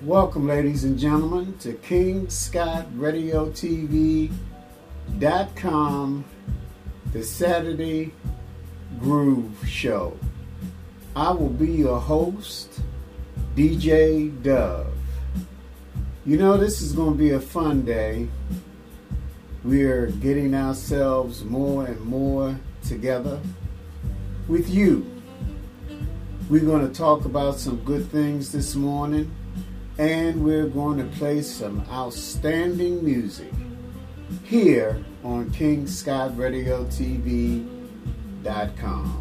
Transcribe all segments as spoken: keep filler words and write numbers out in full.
Welcome, ladies and gentlemen, to King Scott Radio T V dot com, the Saturday Groove Show. I will be your host, D J Dove. You know, this is going to be a fun day. We're getting ourselves more and more together with you. We're going to talk about some good things this morning, and we're going to play some outstanding music here on King Scott Radio T V dot com.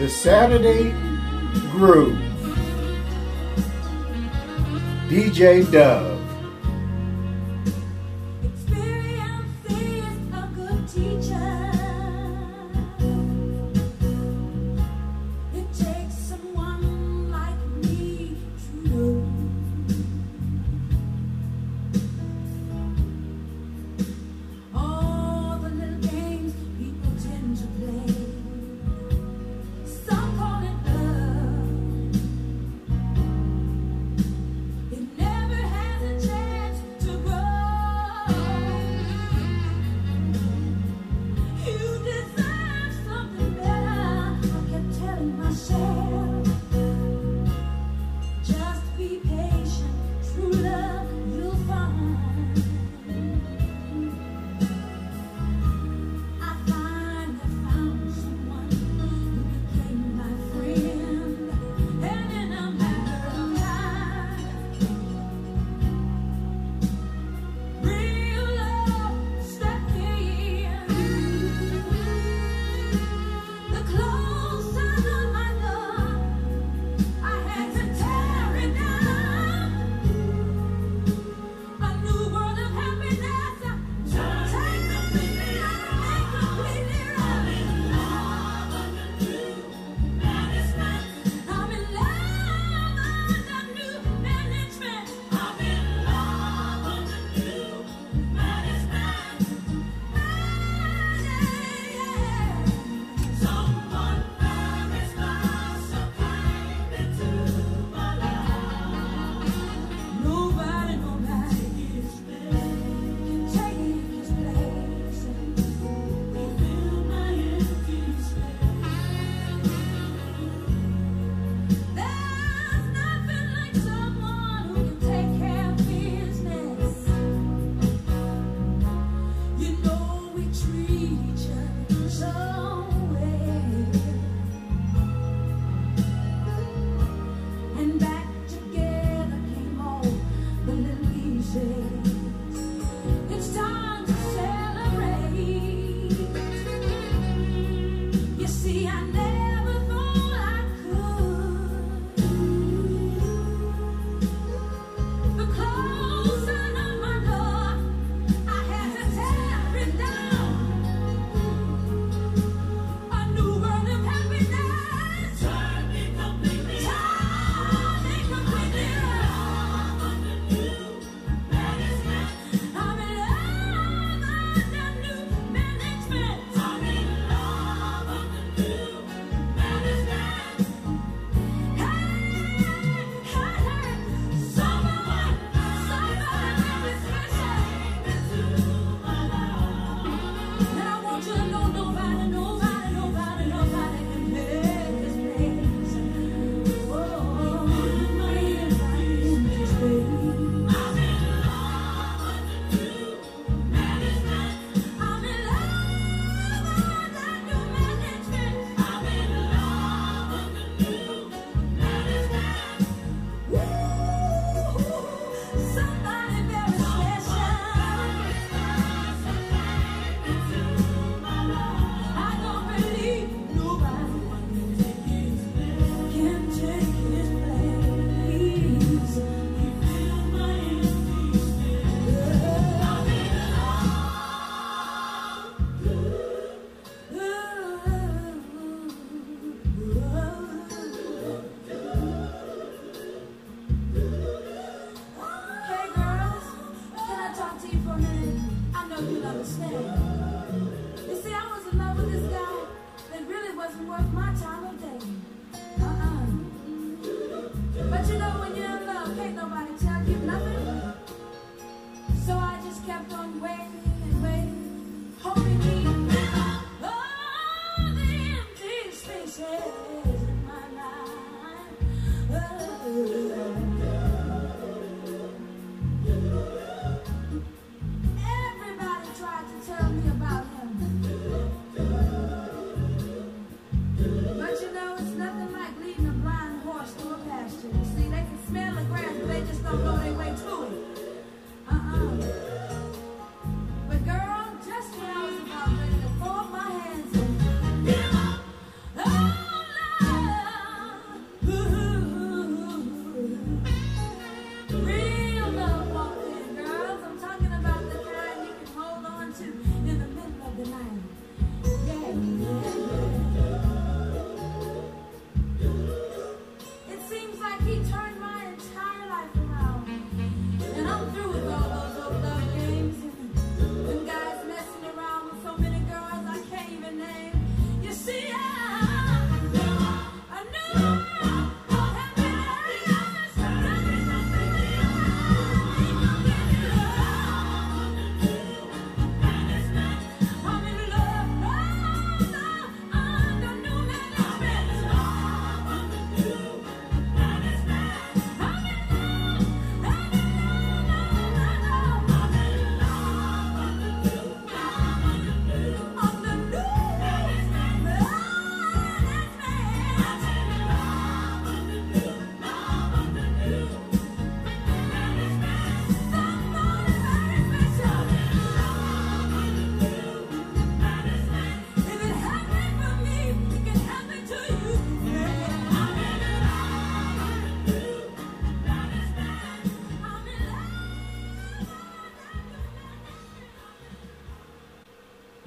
The Saturday Groove. D J Dove.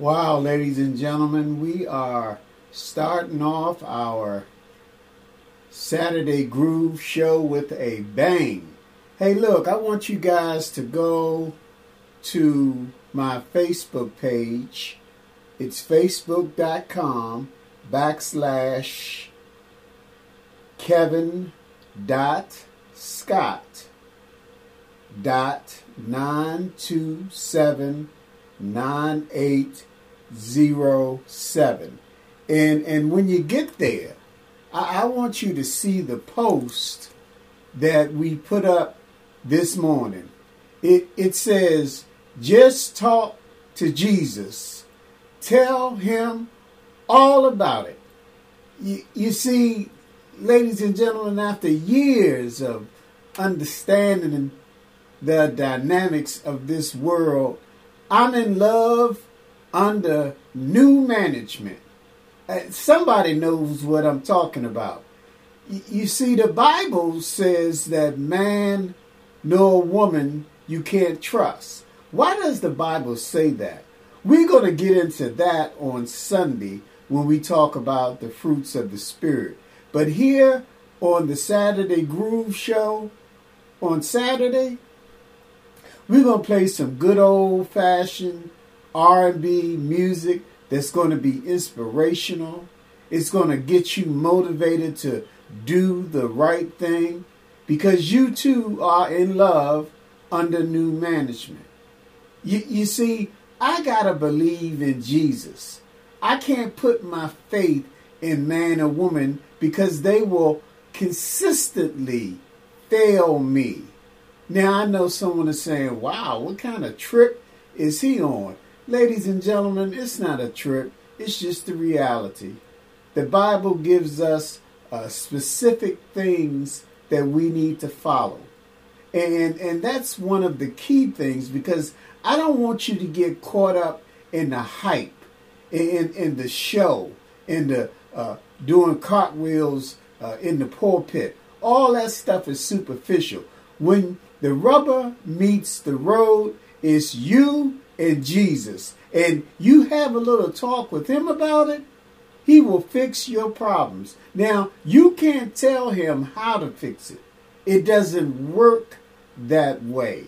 Wow, ladies and gentlemen, we are starting off our Saturday Groove show with a bang. Hey, look, I want you guys to go to my Facebook page. It's facebook.com backslash Kevin dot Scott dot nine two seven nine eight zero seven. And and when you get there, I, I want you to see the post that we put up this morning. It it says, just talk to Jesus. Tell him all about it. You, you see, ladies and gentlemen, after years of understanding the dynamics of this world, I'm in love under new management. Uh, somebody knows what I'm talking about. Y- you see, the Bible says that man nor woman you can't trust. Why does the Bible say that? We're going to get into that on Sunday when we talk about the fruits of the Spirit. But here on the Saturday Groove Show, on Saturday, we're going to play some good old-fashioned R and B music that's going to be inspirational. It's going to get you motivated to do the right thing because you too are in love under new management. You, you see, I got to believe in Jesus. I can't put my faith in man or woman because they will consistently fail me. Now, I know someone is saying, wow, what kind of trip is he on? Ladies and gentlemen, it's not a trip. It's just the reality. The Bible gives us uh, specific things that we need to follow. And, and that's one of the key things because I don't want you to get caught up in the hype, in, in the show, in the uh, doing cartwheels uh, in the pulpit. All that stuff is superficial. When the rubber meets the road, it's you and Jesus. And you have a little talk with him about it, he will fix your problems. Now, you can't tell him how to fix it. It doesn't work that way.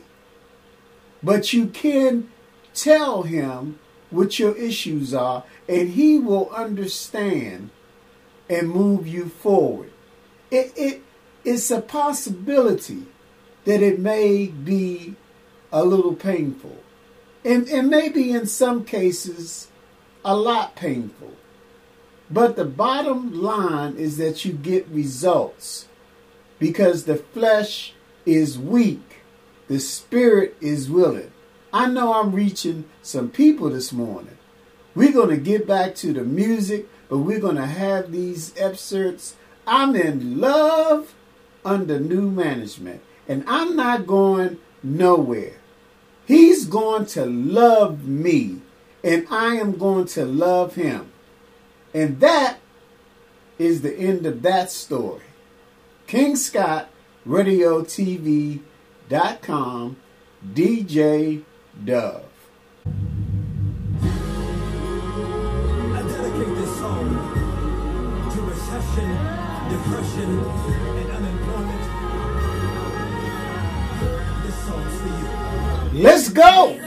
But you can tell him what your issues are, and he will understand and move you forward. It, it, it's a possibility that it may be a little painful. And, and maybe in some cases, a lot painful. But the bottom line is that you get results. Because the flesh is weak. The spirit is willing. I know I'm reaching some people this morning. We're going to get back to the music, but we're going to have these excerpts. I'm in love under new management. And I'm not going nowhere. He's going to love me. And I am going to love him. And that is the end of that story. King Scott Radio T V dot com, D J Dove. I dedicate this song to recession, depression, and unemployment. This song's for you. Let's go!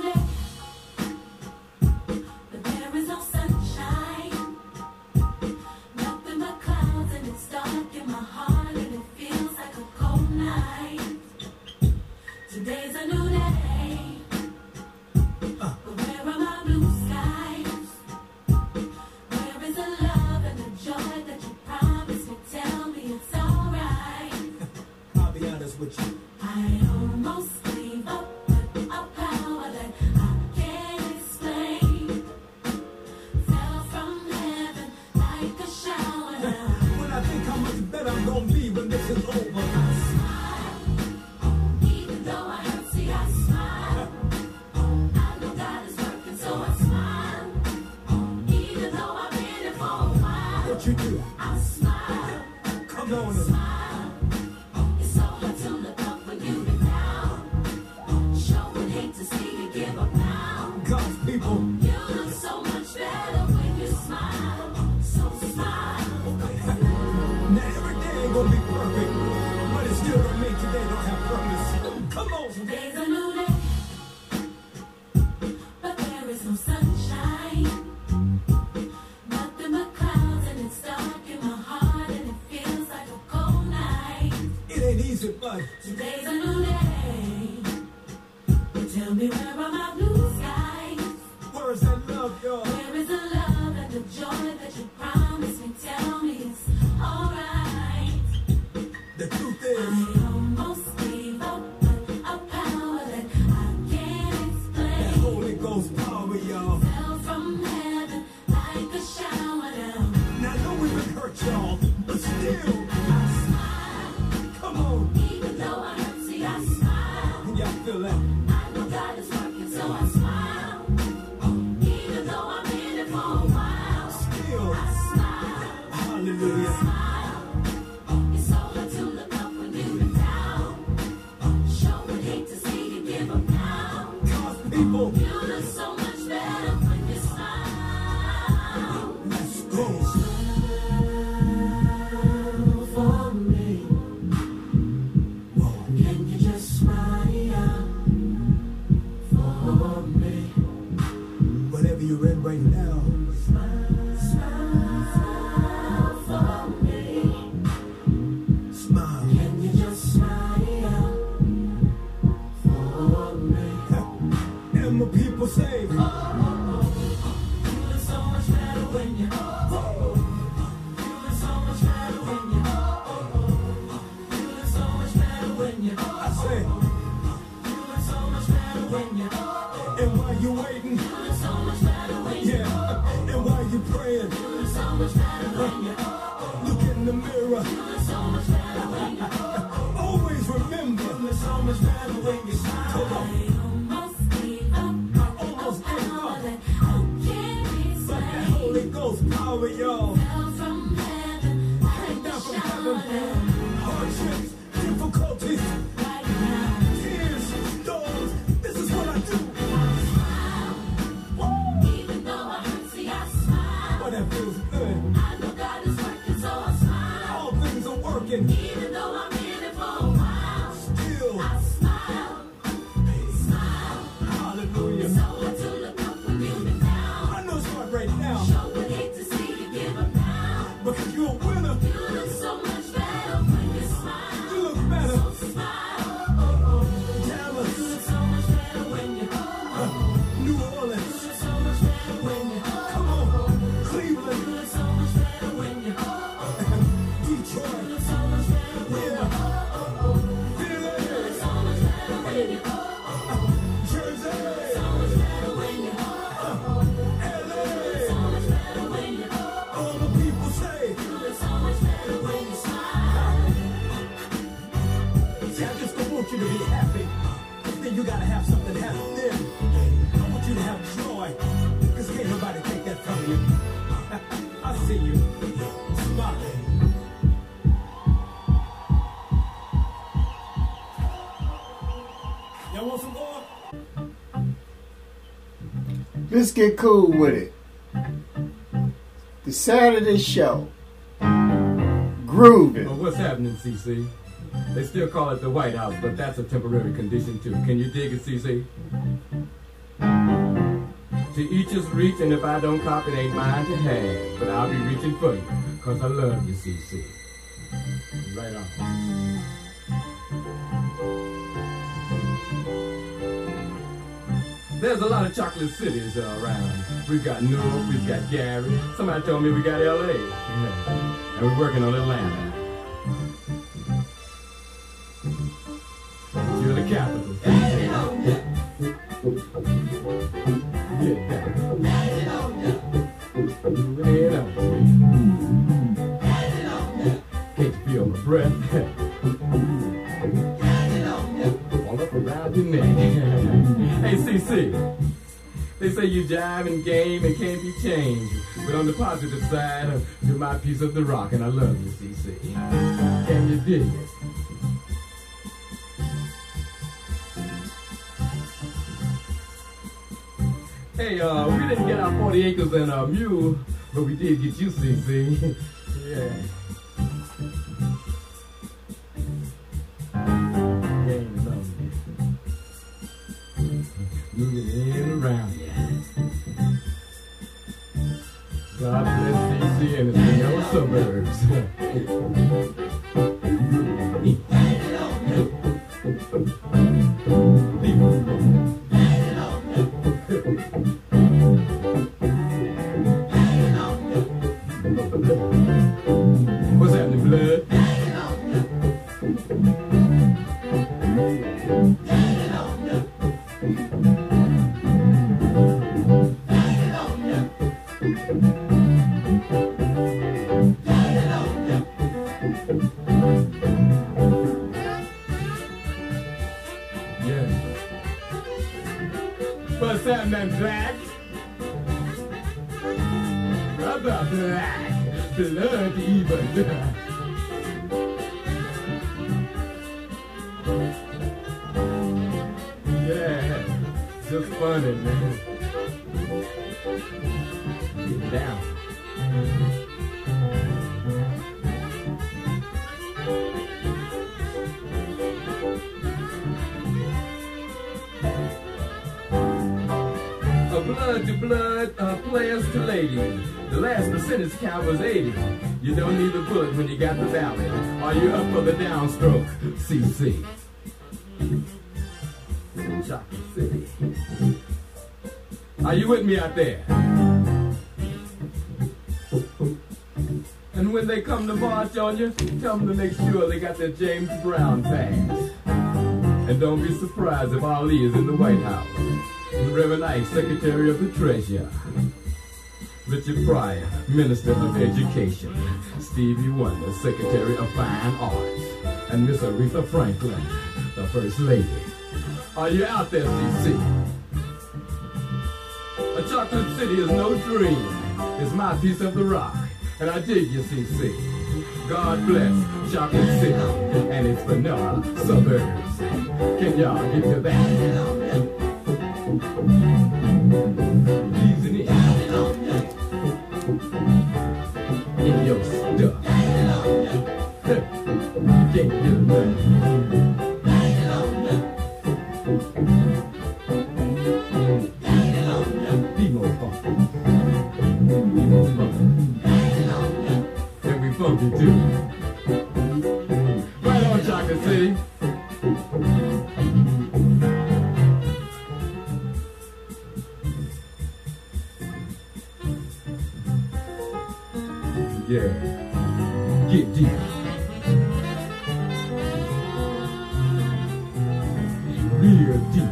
Today's a new day, uh. but where are my blue skies? Where is the love and the joy that you promised me? Tell me it's alright. I'll be honest with you. I almost gave up with a power that I can't explain. Fell from heaven like a shower. When I think how much better I'm gonna be when this is over. You do. I smile. Come on. Smile. It's so hard to look up when you've been down. Sure would hate to see you give up now. God's people. You look so what? Today's a new day. Tell me where are my blue skies? Where's that love, y'all? Where is the love and the joy that you promised me? Tell me it's alright. The truth I is, almost gave up, but a power that I can't that explain Holy Ghost power, y'all. fell from heaven like a shower down. Now I know we've been hurt, y'all, but still, I smile, come on. even though I hurt, see I smile. Can y'all feel that? I know God is working, so I smile. Even though I'm in it for a while, Still, I smile, hallelujah. smile. It's so hard to look up when you've been down. Sure would hate to see you give up now. God's people, You look so much better when you smile. let's go. For me, can you just smile for me? Whatever you're in right now, Smile for me. smile. Can you just smile for me? And my people say, You look so much better when you. You look so much better when you. You look so much better when you. I say, You look so much better when you. and while you waiting, You look so much better when you. yeah, and while you praying, You look so much better when you. look in the mirror. You look so much better when you. Always remember, You look so much better when you smile. Come on. I almost gave up. almost A gave power up. that I can't But that explain Holy Ghost power, y'all. fell from heaven like Down a from shower heaven, down. hardships, difficulties, Right now, tears, storms. This is what I do. I smile. Even though I hurt, see I smile. But that feels good. I know God is working, so I smile. All things are working. Even though I'm in it for a while, Still, I smile. Smile. hallelujah. So hard to look up when you've been down. I know it's hard right now, Sure would hate to see you give up now. because you're a winner. You look so much better when you smile. You look better. So smile. Dallas, You look so much better when you. New You Orleans, look so much better when you. come on, You Cleveland, look so much better when you. You Detroit, look so much better when you. yeah, Philly, So much better when you. Jersey, So much better when you. L A. So much better when you. All the people say, You look so much better when you smile. see, I just don't want you to be happy. Then you gotta have something happen then. I want you to have joy, because can't nobody take that from you. I see you. Smiling. Y'all want some more? Let's get cool with it. The Saturday show. Grooving. Well, what's happening, C C? They still call it the White House, but that's a temporary condition too. Can you dig it, C C? To each his reach, and if I don't cop, it ain't mine to have. But I'll be reaching for you, cause I love you, C C. Right on. There's a lot of chocolate cities uh, around. We've got Newark, we've got Gary. Somebody told me we got L A. Yeah. And we're working on Atlanta. You're the capital. Get down. Lay it on me. Can't you feel my breath? All up around your neck. Hey, C C. They say you jive and game and can't be changed. But on the positive side, uh, you're my piece of the rock, and I love you, C C. Can you dig it? Hey, uh, we didn't get our forty acres and a mule, but we did get you, C C. Yeah. Game lonely. Moving in and around ya. God bless D C and its yellow suburbs. What's happening, blood? Yeah. What's happening, black? Brother black, blood even. Yeah, just funny, man. Get down. A blood to blood, uh, players to ladies. The last percentage count was eighty. You don't need a bullet when you got the ballot. Are you up for the downstroke? C C. Chocolate City. Are you with me out there? And when they come to march on you, tell them to make sure they got their James Brown pass. And don't be surprised if Ali is in the White House. Reverend Ike, Secretary of the Treasury. Richard Pryor, Minister of Education. Stevie Wonder, Secretary of Fine Arts. And Miss Aretha Franklin, the First Lady. Are you out there, C C? A chocolate city is no dream. It's my piece of the rock. And I dig you, C C. God bless Chocolate City and its vanilla suburbs. Can y'all get to that? Easing it in your stuff. Can't get nothing. Be more funky. Be more funky. And we funky too. Right on, Chocolate City. Yeah, get deep. Real deep.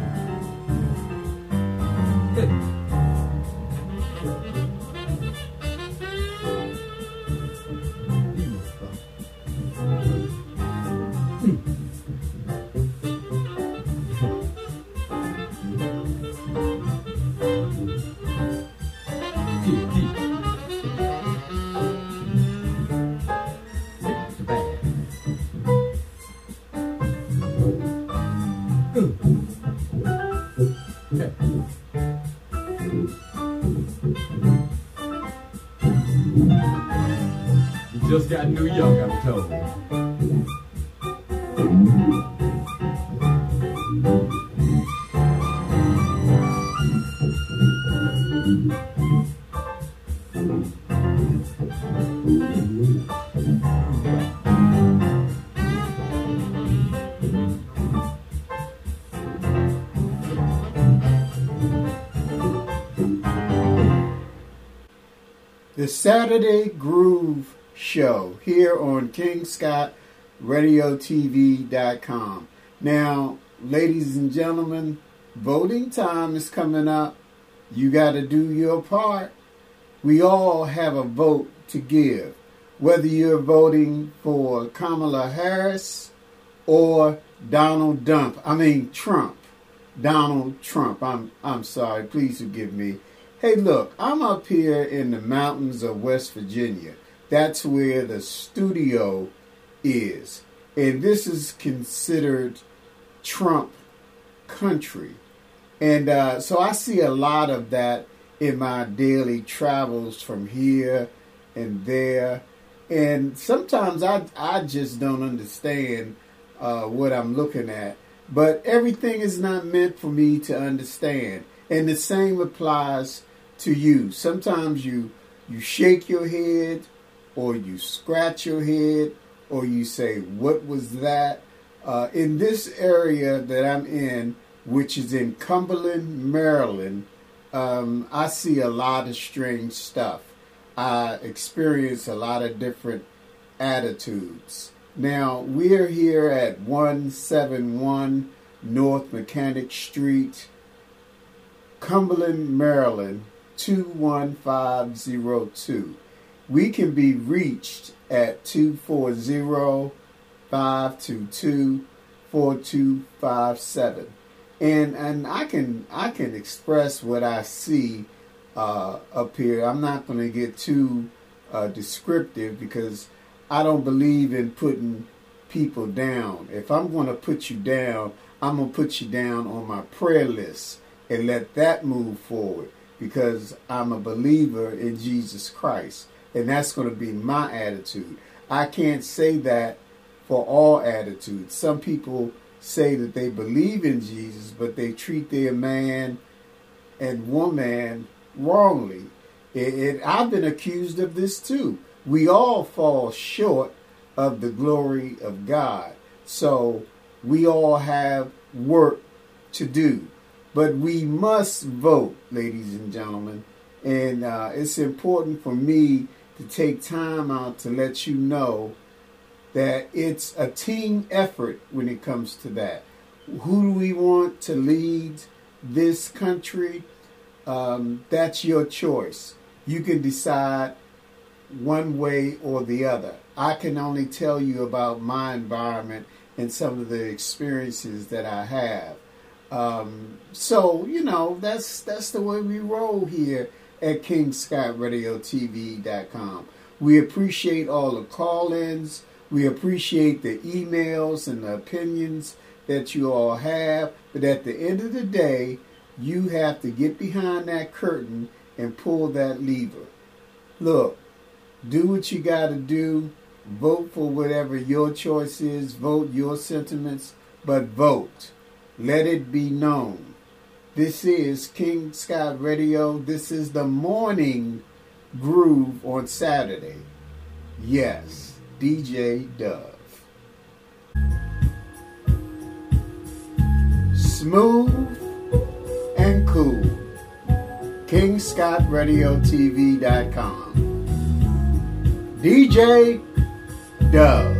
Get deep. You just got New York, I'm told. The Saturday Groove Show here on King Scott Radio T V dot com. Now, ladies and gentlemen, voting time is coming up. You got to do your part. We all have a vote to give, whether you're voting for Kamala Harris or Donald Dump. I mean Trump. Donald Trump. I'm I'm sorry. Please forgive me. Hey, look, I'm up here in the mountains of West Virginia. That's where the studio is. And this is considered Trump country. And uh, so I see a lot of that in my daily travels from here and there. And sometimes I, I just don't understand uh, what I'm looking at. But everything is not meant for me to understand. And the same applies to you. Sometimes you you shake your head, or you scratch your head, or you say, what was that? Uh, in this area that I'm in, which is in Cumberland, Maryland, um, I see a lot of strange stuff. I experience a lot of different attitudes. Now, we're here at one seventy-one North Mechanic Street, Cumberland, Maryland, two one five zero two. We can be reached at two four zero, five two two, four two five seven. And and I can I can express what I see uh, up here. I'm not going to get too uh, descriptive because I don't believe in putting people down. If I'm going to put you down, I'm going to put you down on my prayer list and let that move forward, because I'm a believer in Jesus Christ. And that's going to be my attitude. I can't say that for all attitudes. Some people say that they believe in Jesus, but they treat their man and woman wrongly. It, it, I've been accused of this too. We all fall short of the glory of God. So we all have work to do. But we must vote, ladies and gentlemen. And uh, it's important for me to take time out to let you know that it's a team effort when it comes to that. Who do we want to lead this country? Um, that's your choice. You can decide one way or the other. I can only tell you about my environment and some of the experiences that I have. Um, so, you know, that's that's the way we roll here at King Scott Radio T V dot com. We appreciate all the call-ins. We appreciate the emails and the opinions that you all have. But at the end of the day, you have to get behind that curtain and pull that lever. Look, do what you got to do. Vote for whatever your choice is. Vote your sentiments, but vote. Let it be known. This is King Scott Radio. This is the morning groove on Saturday. Yes, D J Dove. Smooth and cool. King Scott Radio T V dot com. D J Dove.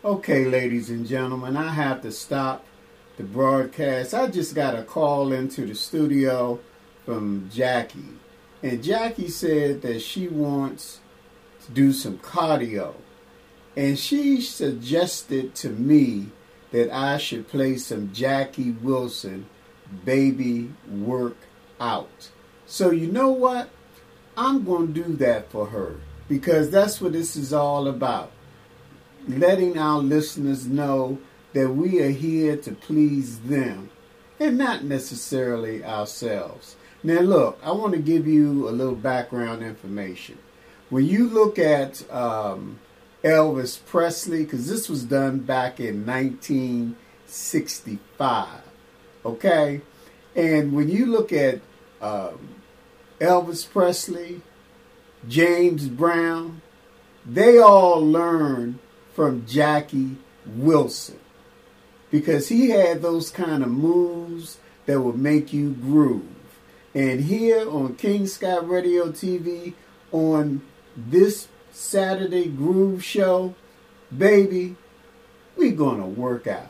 Okay, ladies and gentlemen, I have to stop the broadcast. I just got a call into the studio from Jackie. And Jackie said that she wants to do some cardio. And she suggested to me that I should play some Jackie Wilson, Baby Work Out. So you know what? I'm going to do that for her because that's what this is all about. Letting our listeners know that we are here to please them and not necessarily ourselves. Now look, I want to give you a little background information. When you look at um, Elvis Presley, because this was done back in nineteen sixty-five, okay? And when you look at um, Elvis Presley, James Brown, they all learned from Jackie Wilson because he had those kind of moves that would make you groove. And here on King Scott Radio T V on this Saturday Groove Show, baby, we gonna work out.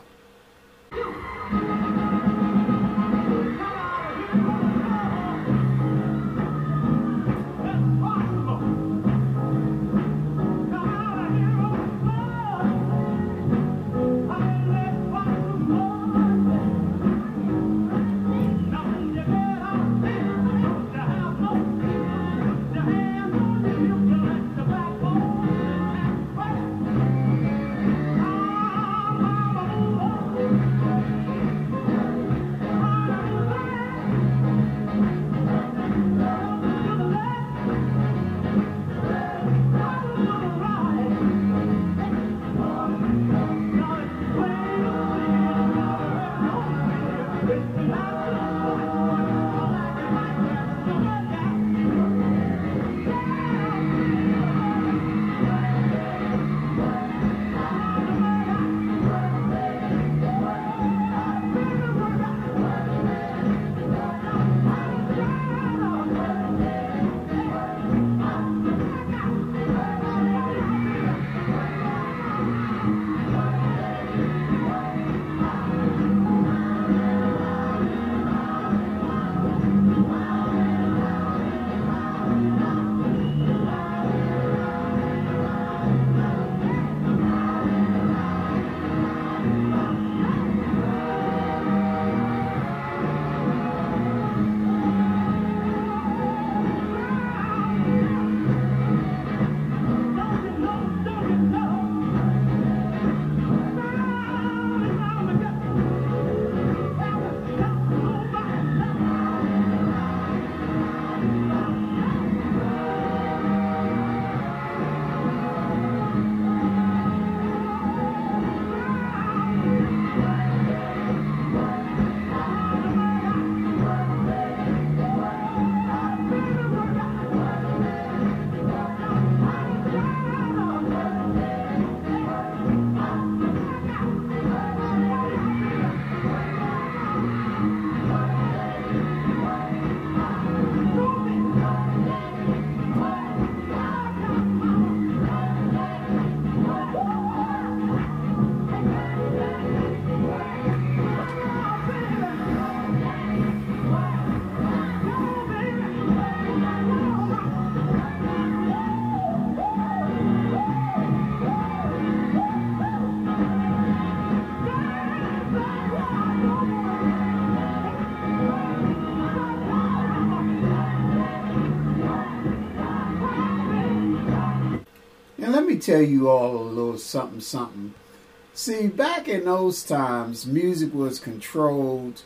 Tell you all a little something something. See, back in those times, music was controlled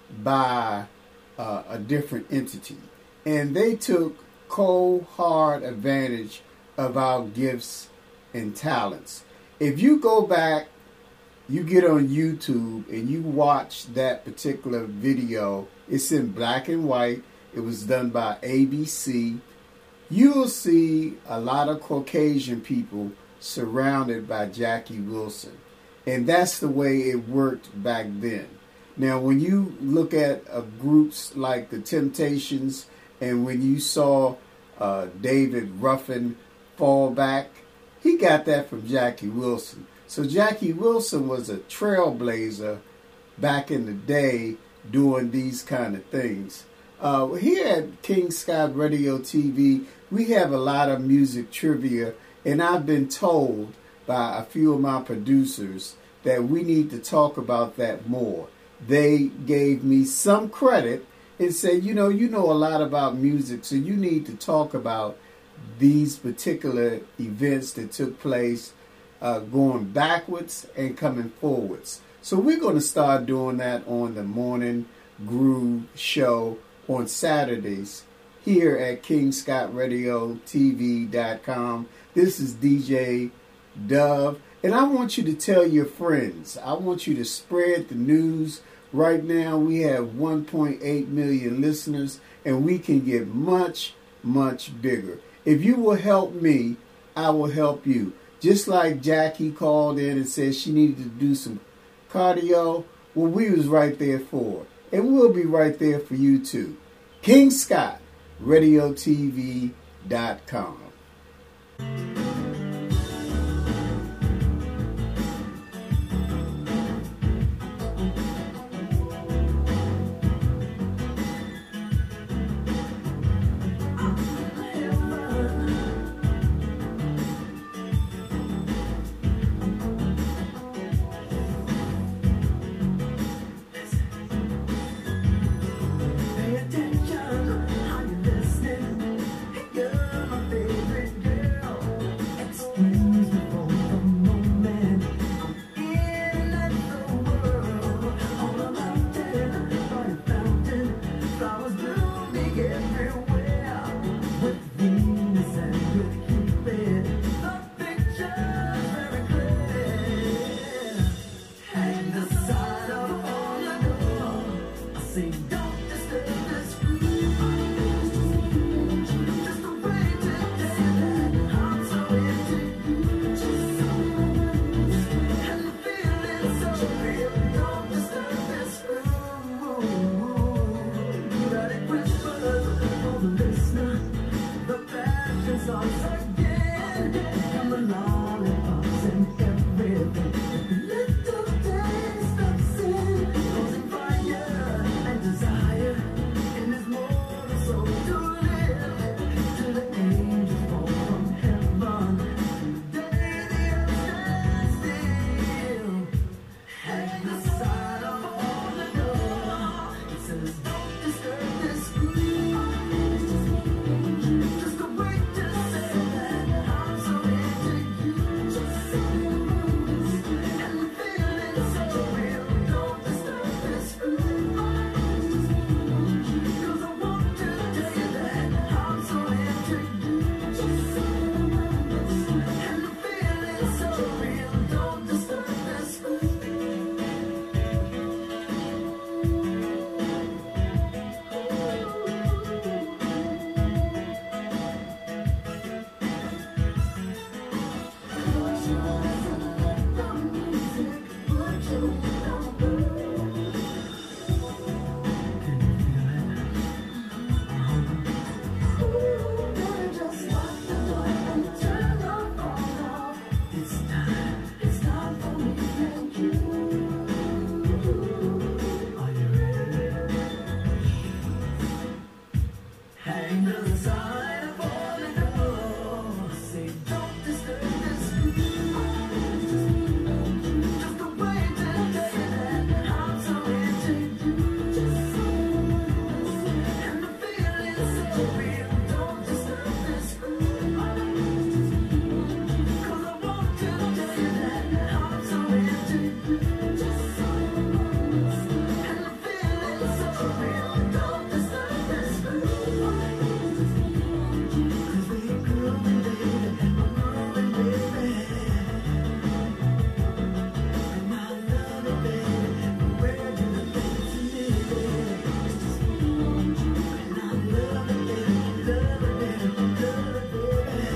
by uh, a different entity, and they took cold hard advantage of our gifts and talents. If you go back, you get on YouTube and you watch that particular video, it's in black and white, it was done by A B C. You'll see a lot of Caucasian people surrounded by Jackie Wilson. And that's the way it worked back then. Now, when you look at uh, groups like the Temptations, and when you saw uh, David Ruffin fall back, he got that from Jackie Wilson. So Jackie Wilson was a trailblazer back in the day doing these kind of things. Uh, here at King Scott Radio T V, we have a lot of music trivia, and I've been told by a few of my producers that we need to talk about that more. They gave me some credit and said, you know, you know a lot about music, so you need to talk about these particular events that took place uh, going backwards and coming forwards. So we're going to start doing that on the Morning Groove Show on Saturdays here at King Scott Radio T V dot com. This is D J Dove, and I want you to tell your friends. I want you to spread the news. Right now we have one point eight million listeners, and we can get much, much bigger. If you will help me, I will help you. Just like Jackie called in and said she needed to do some cardio, well, we was right there for her. And we'll be right there for you too. King Scott Radio T V dot com. Pay attention, how you listening? You're my favorite girl. Excuse me for the moment. I'm in another world. On a mountain, by a fountain, flowers blooming everywhere. With Venus and with Cupid, the picture's very clear. Hang the sign up on the door. I say, don't disturb this groove. Just a way to tell that I'm so into you. And the feeling's so real. Don't disturb this groove. Merry Christmas for the listener. The passion starts again. And the lollipops and everything. Little taste of sin, causing fire and desire in this mortal soul to live till the angels fall from heaven. The day the earth stands still, hang the sign up on the door. It says, don't disturb this groove. Just a way to say that I'm so into you. And the feeling's so real. Don't disturb this groove. 'Cause I want to tell you that I'm so into you. And the feeling's so real. Don't disturb this groove. It's time for me and you. Are you ready? Hang the sign upon the door. Say, don't disturb this groove. Just a way to tell you that I'm so into you. And the feeling's so real. Don't disturb this groove. 'Cause I want to tell you that I'm so into you. And the feeling's so real. Don't disturb this groove. 'Cause we're grooving, baby. We're moving, baby. And I love it, baby. We're doing things to me, baby. And I love it, baby. Love it, baby. Love it, baby.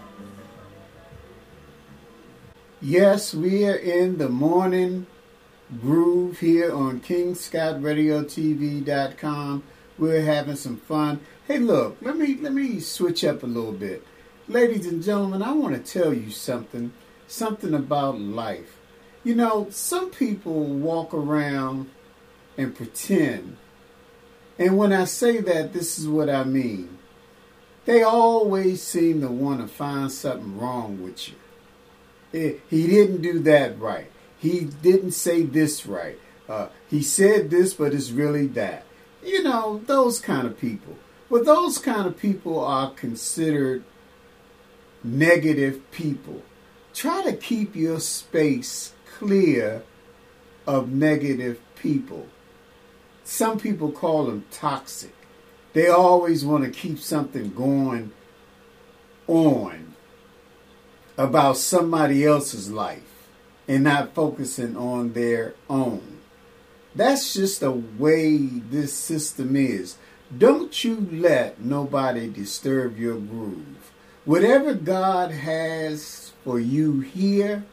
Yes, we are in the Morning groove here on King Scott Radio T V dot com. We're having some fun. Hey, look, let me let me switch up a little bit. Ladies and gentlemen, I want to tell you something, something about life. You know, some people walk around and pretend. And when I say that, this is what I mean. They always seem to want to find something wrong with you. Eh, he didn't do that right. He didn't say this right. Uh, he said this, but it's really that. You know, those kind of people. Well, those kind of people are considered negative people. Try to keep your space clear of negative people. Some people call them toxic. They always want to keep something going on about somebody else's life and not focusing on their own. That's just the way this system is. Don't you let nobody disturb your groove. Whatever God has for you here,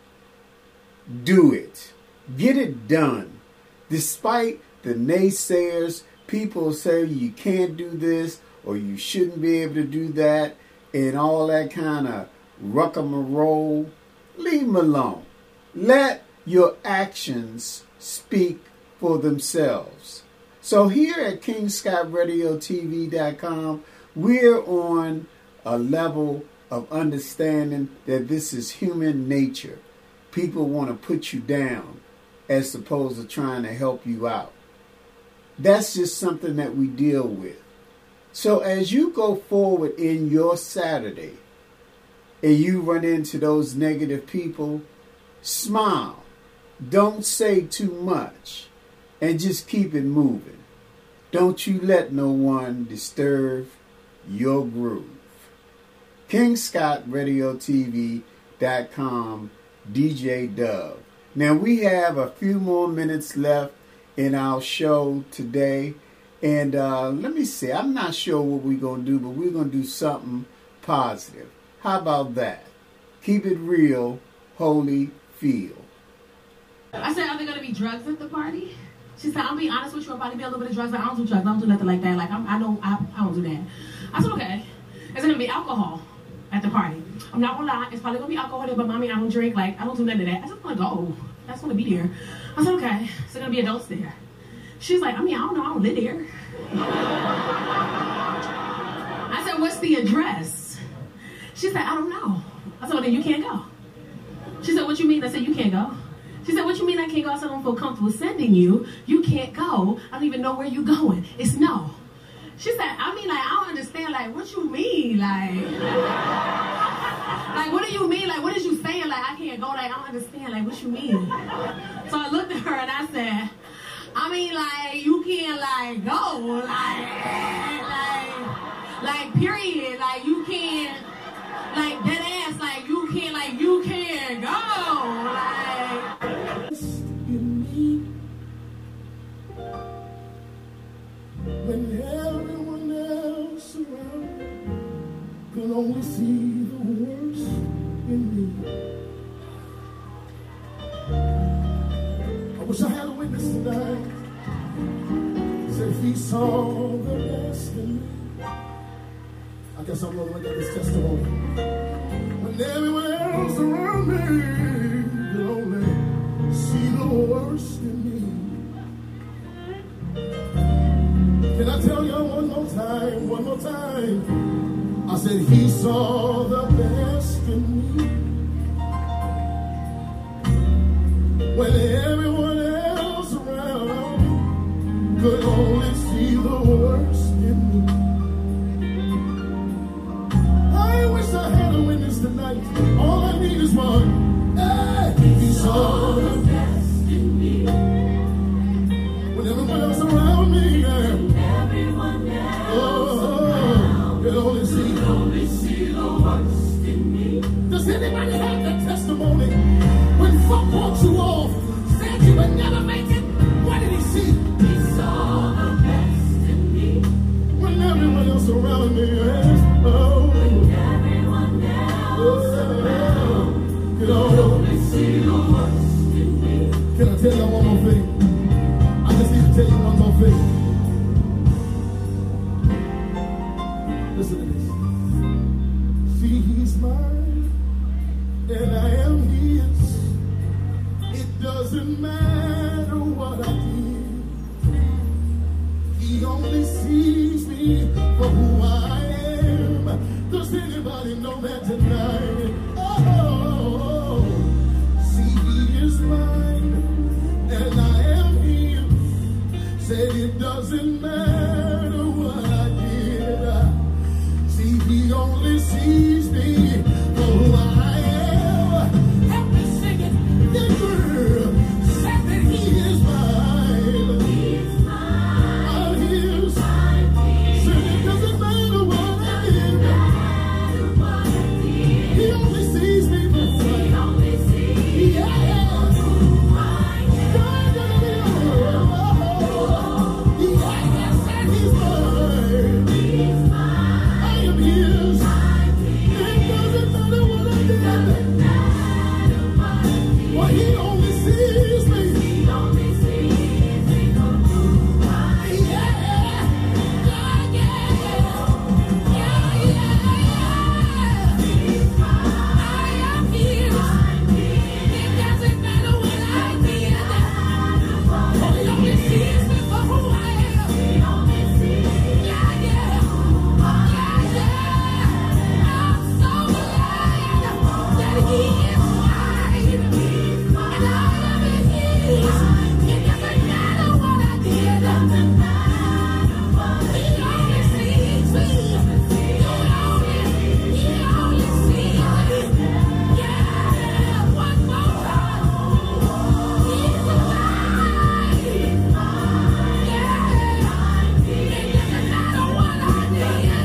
do it. Get it done. Despite the naysayers, people say you can't do this or you shouldn't be able to do that and all that kind of ruck-a-roll. Leave them alone. Let your actions speak for themselves. So here at King Scott Radio T V dot com, we're on a level of understanding that this is human nature. People want to put you down as opposed to trying to help you out. That's just something that we deal with. So as you go forward in your Saturday and you run into those negative people, smile. Don't say too much and just keep it moving. Don't you let no one disturb your groove. King Scott Radio T V dot com, D J Dove. Now we have a few more minutes left in our show today. And uh, let me see, I'm not sure what we're going to do, but we're going to do something positive. How about that? Keep it real, holy feel. I said, are there going to be drugs at the party? She said, I'll be honest with you, I'll probably be a little bit of drugs. Like, I don't do drugs. I don't do nothing like that. Like, I'm, I don't I, I don't do that. I said, okay. There's going to be alcohol at the party. I'm not going to lie. It's probably going to be alcohol there, but mommy, I don't drink. Like, I don't do none of that. I just want to go. I just want to be there. I said, okay. So there's going to be adults there. She's like, I mean, I don't know. I don't live there. I said, what's the address? She said, I don't know. I said, well, then you can't go. She said, what you mean? I said, you can't go. She said, what you mean I can't go? I said, I don't feel comfortable sending you. You can't go. I don't even know where you're going. It's no. She said, I mean, like, I don't understand. Like, what you mean? Like, like, what do you mean? Like, what is you saying? Like, I can't go. Like, I don't understand. Like, what you mean? So I looked at her and I said, I mean, like, you can't, like, go. Like, like, like, period. Like, you can't, like, dead ass. Like, you can't, like, you can't go. Like. When everyone else around can only see the worst in me. I wish I had a witness tonight. Said he saw the best in me. I guess I'm gonna get this testimony. When everyone else around me can only see the worst in me. Can I tell y'all one more time, one more time? I said he saw the best in me. When everyone else around could only see the worst in me. I wish I had a witness tonight. All I need is one. Hey, he saw the best in me. When everyone else around me, yeah. Everyone else oh, around could only see, could only see the worst in me. Does anybody have that testimony? When folk walked you off, said you would never make it, what did he see? He saw the Can I tell y'all one more thing? I just need to tell you one more thing. Listen to this. See, he's mine, and I am his. It doesn't matter what I did. He only sees me for who I am. Does anybody know that tonight? Oh, see, he is mine, and I am his. Said it doesn't matter what I did. See, he only sees me for who I am. Help me sing it. The girl said that he is mine. He's mine. I'm his. I'm his. Said it doesn't matter what I did. Matter what I did. He only sees me for who I am. He only sees me yeah. for who I am. God, God, God, yeah, said he's mine. He's mine. I am his. It doesn't matter what I did. Well, he only sees me. He only sees me for who I am. Yeah, yeah, yeah, yeah, yeah. He's mine. I am his. It doesn't matter what I did. Oh, he only sees me for who I am. He only sees me. Yeah, yeah, yeah, yeah. I'm so glad that he is mine. And I am his. It doesn't matter what I did. He only sees me. He only, he only sees me. Yeah, one more time. He's mine. Yeah, it doesn't matter what I did.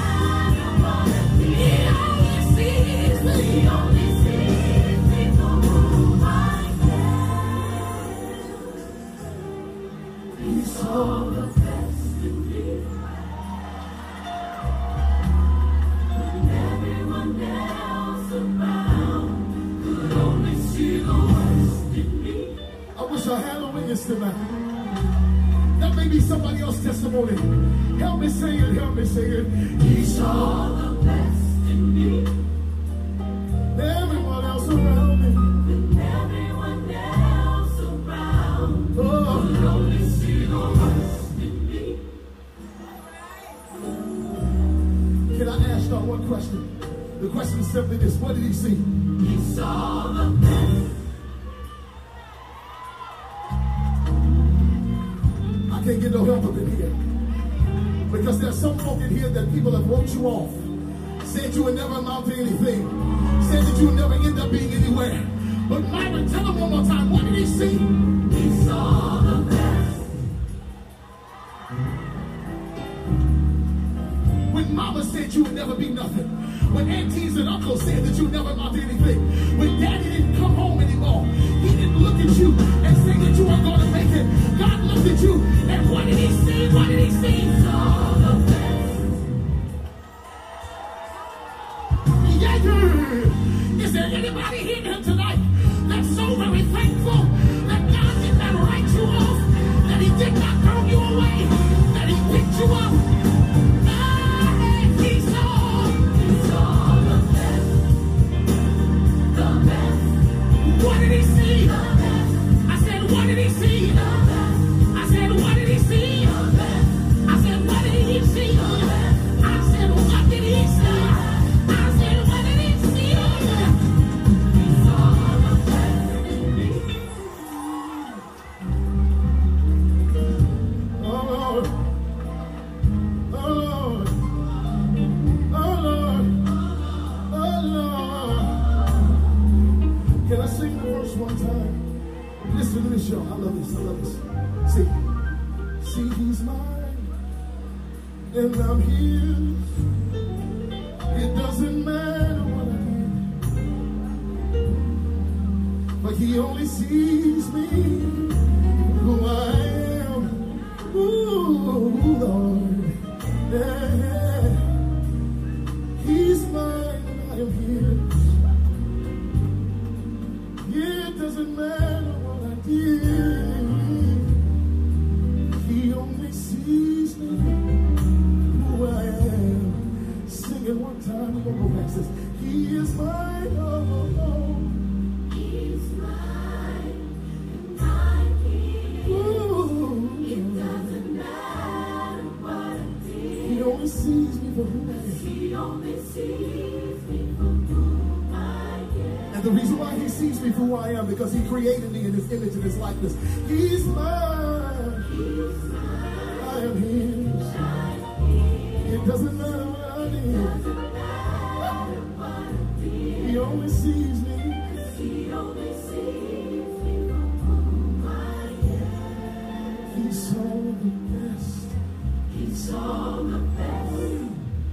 He only sees me. He only sees me for who I am. He saw the best in me. When everyone else around could only see the worst in me. I wish I had a witness tonight. That may be somebody else's testimony. Help me say it, help me say it. He saw the best in me. Everyone else around me. When everyone else around oh. could only see the worst in me. Can I ask y'all one question? The question is simply this. What did he see? He saw the best. I can't get no help up in here. Because there's some folk in here that people have wrote you off. Said you would never amount to anything. Said that you would never end up being anywhere. But Myron, tell him one more time. What did he see? He saw the best. When mama said you would never be nothing. When aunties and uncles said that you would never amount to anything. When daddy didn't come home anymore. He didn't look at you and say that you weren't going to make it. God looked at you and what did he see? What did he see? He saw the best. Yeah, yeah. Is there anybody here tonight that's so very thankful that God did not write you off, that he did not throw you away, that he picked you up? And he saw, he saw the best, the best. What did he see? The best. I said, what did he see? The best. I said, what did he see? The best. I said, what did he see? The best. I said, what did he see? I said, what did he see? He saw the best in me. Oh Lord, oh Lord, oh Lord, oh Lord. Can I sing the verse one time? Listen to this, y'all. I love this, I love this. See, see, he's mine, and I'm his. It doesn't matter what I did, but he only sees me who I am. Ooh, Lord, yeah. He's mine and I am his. Yeah, it doesn't matter what I did. He only sees me who I am. Sing it one time. We're going to go back. Says, He is mine. Oh, He's mine, and I'm his. ooh. It doesn't matter what I did. He only sees me for who I am. He only sees me for who I am. And the reason why he sees me for who I am, because he created me in his image and his likeness. He's mine. He's mine, I am his. I'm his. It doesn't matter what I did. Doesn't matter what I did. He only sees me. He only sees me for who I am. He saw the best. He saw the best.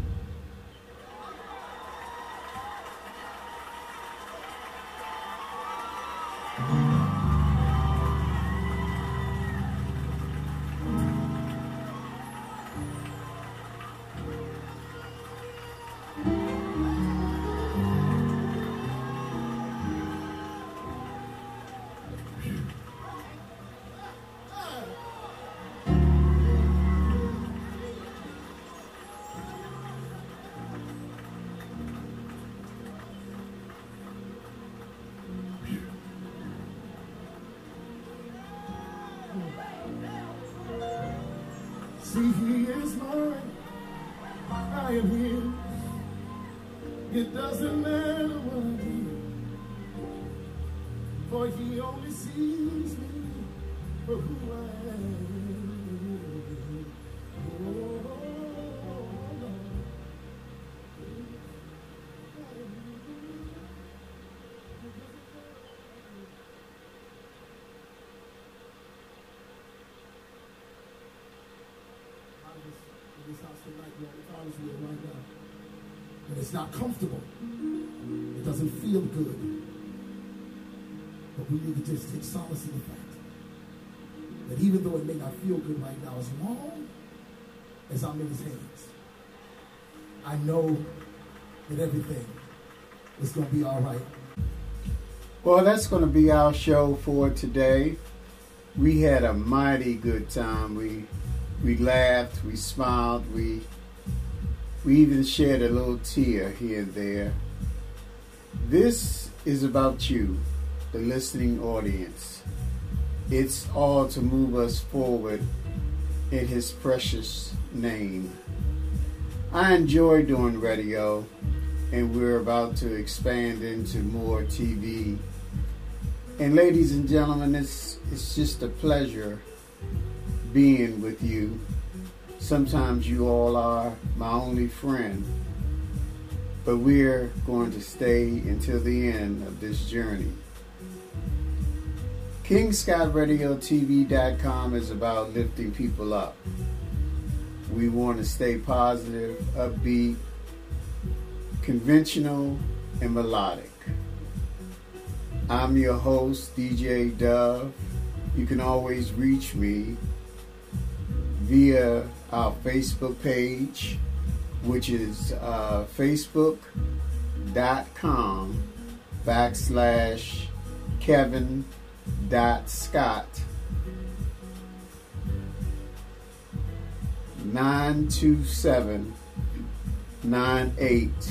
See, he is mine. I am his. It doesn't matter what I do, for he only sees me for who I am. Oh, in this house tonight, Lord, if I was here right now, and it's not comfortable, it doesn't feel good, but we need to just take solace in the fact that even though it may not feel good right now, as long as I'm in his hands, I know that everything is going to be all right. Well, that's going to be our show for today. We had a mighty good time. We we laughed, we smiled, we we even shed a little tear here and there. This is about you, the listening audience. It's all to move us forward in his precious name. I enjoy doing radio, and we're about to expand into more T V. And ladies and gentlemen, it's it's just a pleasure being with you. Sometimes you all are my only friend, but we're going to stay until the end of this journey. King Scott Radio T V dot com is about lifting people up. We want to stay positive, upbeat, conventional, and melodic. I'm your host, D J Dove. You can always reach me via our Facebook page, which is uh, facebook.com backslash Kevin dot Scott nine two seven nine eight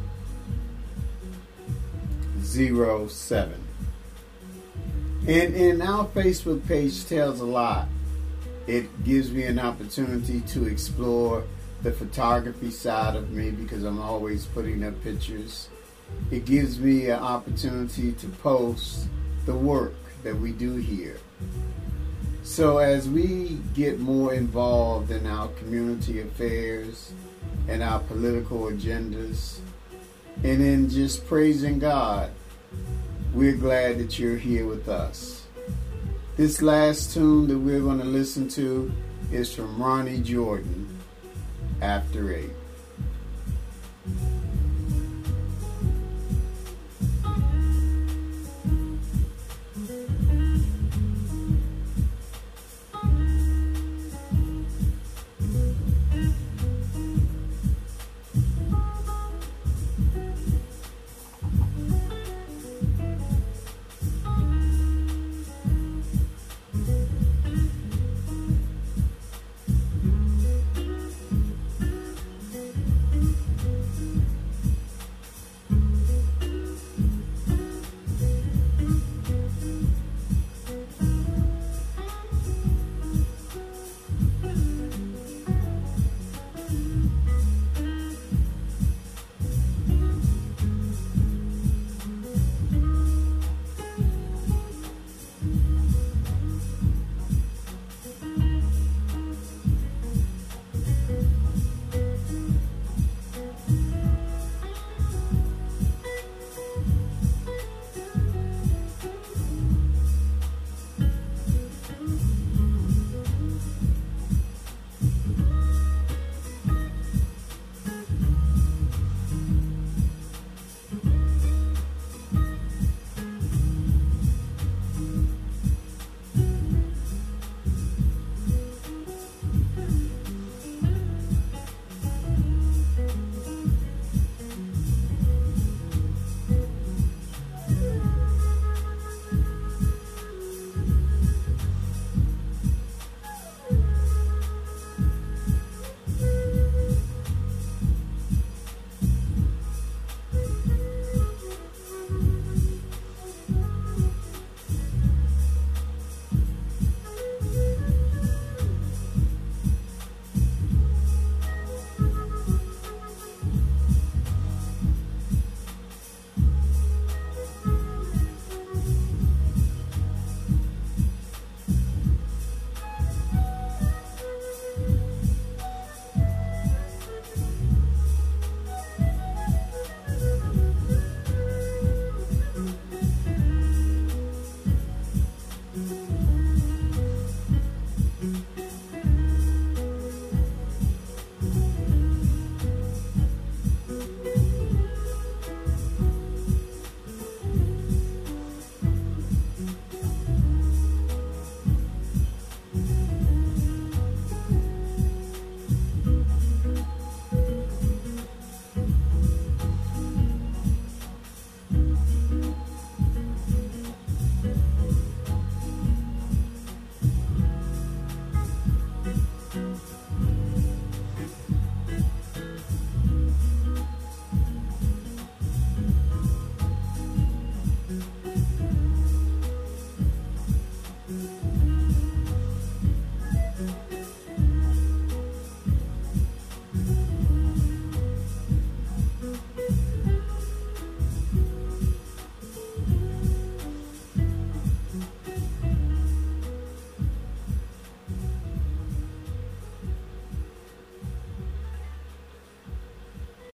zero seven. And, and our Facebook page tells a lot. It gives me an opportunity to explore the photography side of me because I'm always putting up pictures. It gives me an opportunity to post the work that we do here. So as we get more involved in our community affairs and our political agendas, and in just praising God, we're glad that you're here with us. This last tune that we're going to listen to is from Ronnie Jordan, After Eight.